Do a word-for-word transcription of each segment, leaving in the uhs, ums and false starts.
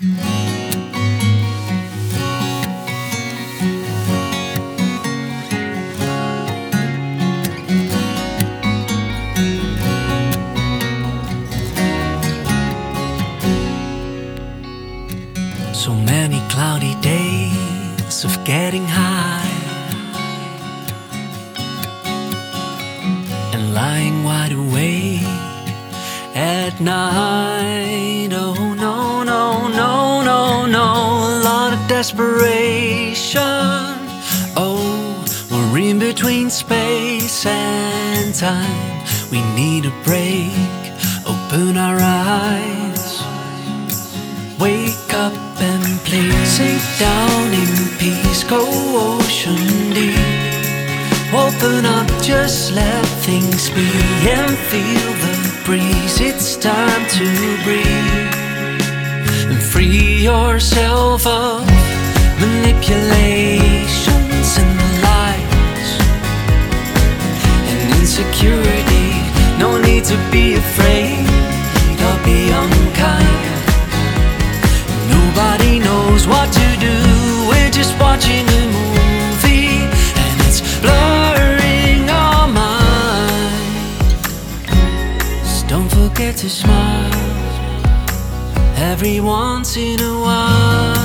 So many cloudy days of getting high and lying wide awake at night. Oh no, no, no, no, no. A lot of desperation. Oh, we're in between space and time. We need a break. Open our eyes. Wake up and please sink down in peace. Go ocean deep. Open up, just let things be and feel the breeze. It's time to breathe and free yourself of manipulations and the lies and insecurity. No need to be afraid or be unkind. Nobody knows what to do. We're just watching a movie and it's blurring our minds. Just don't forget to smile every once in a while.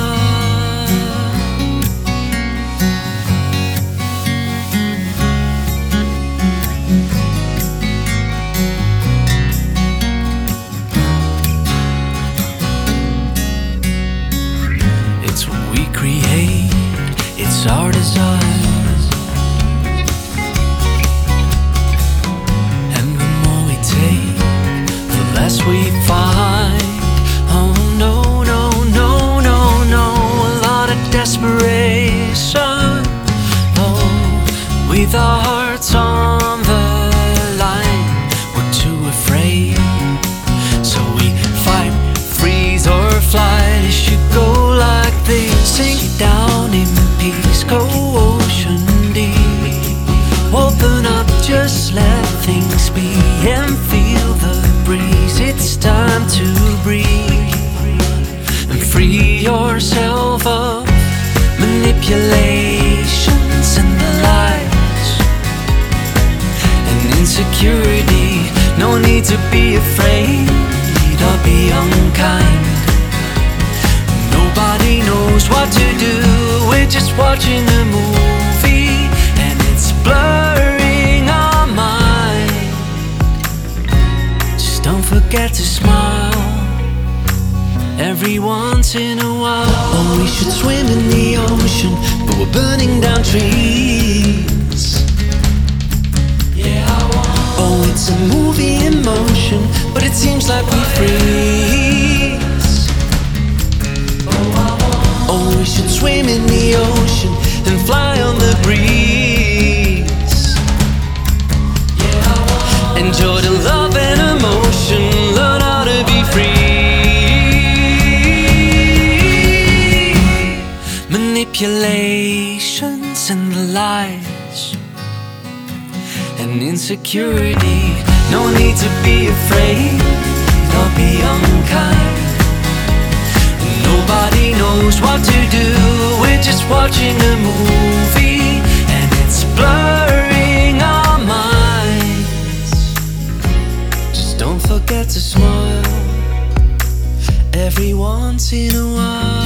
It's what we create, it's our desire. And the more we take, the less we find. Oh no, no, no, no, no. A lot of desperation. Oh, with our hearts on the line, we're too afraid. So we fight, freeze or flight. It should go like this. Sink down in peace, go ocean deep. Open up, just let things be and feel the breeze. It's time to breathe and free yourself of manipulations and the lies and insecurity. No need to be afraid or be unkind. Nobody knows what to do. We're just watching a movie and it's blurring our mind. Just don't forget to smile every once in a while. Oh, we should swim in the ocean, but we're burning down trees. Yeah, I want. Oh, it's a movie in motion, but it seems like we freeze. Oh, we should swim in the ocean and fly on the breeze. Yeah, I want. Enjoy the love and emotion, learn how to be free. Manipulations and the lies and insecurity. No need to be afraid or be unkind. Nobody knows what to do. We're just watching a movie and it's blurring our minds. Just don't forget to smile every once in a while.